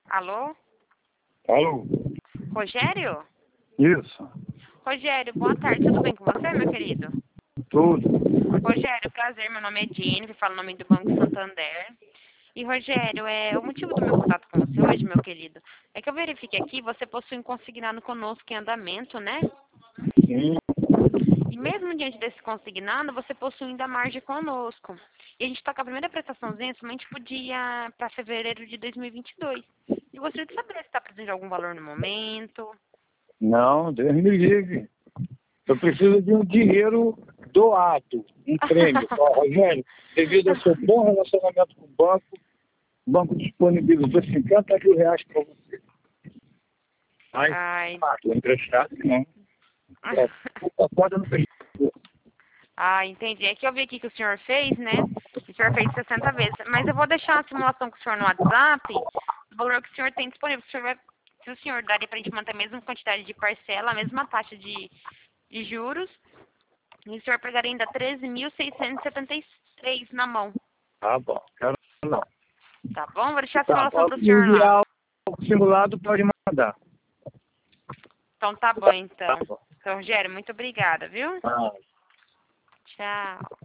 Alô? Alô? Rogério? Isso, Rogério, boa tarde. Tudo bem com você, meu querido? tudo. Rogério, prazer. Meu nome é Jennifer, falo o nome do Banco Santander. E, Rogério, o motivo do meu contato com você hoje, meu querido, é que eu verifiquei aqui, você possui um consignado conosco em andamento, né? Sim. E mesmo diante desse consignado, você possui ainda margem conosco. E a gente está com a primeira prestaçãozinha somente para fevereiro de 2022. E gostaria de saber se está precisando de algum valor no momento. Não, Deus me livre. Eu preciso de um dinheiro doado, um prêmio. Ó, Rogério, devido ao seu bom relacionamento com o banco disponibilizou R$ 50.000 para você. Mas, Ai. emprestado, não. Só pode não fechar. Ah, entendi. É que eu vi aqui que o senhor fez, né? O senhor fez 60 vezes. Mas eu vou deixar uma simulação com o senhor no WhatsApp, do valor que o senhor tem disponível. Se o senhor daria pra gente manter a mesma quantidade de parcela, a mesma taxa de juros, e o senhor pegaria ainda 13.673 na mão. Tá bom, quero não. Tá bom? Vou deixar a Tá, simulação pro pode senhor lá. enviar o simulado, pode mandar. Então tá bom, Tá então. bom. Então, Rogério, muito obrigada, viu? Ah. Tchau.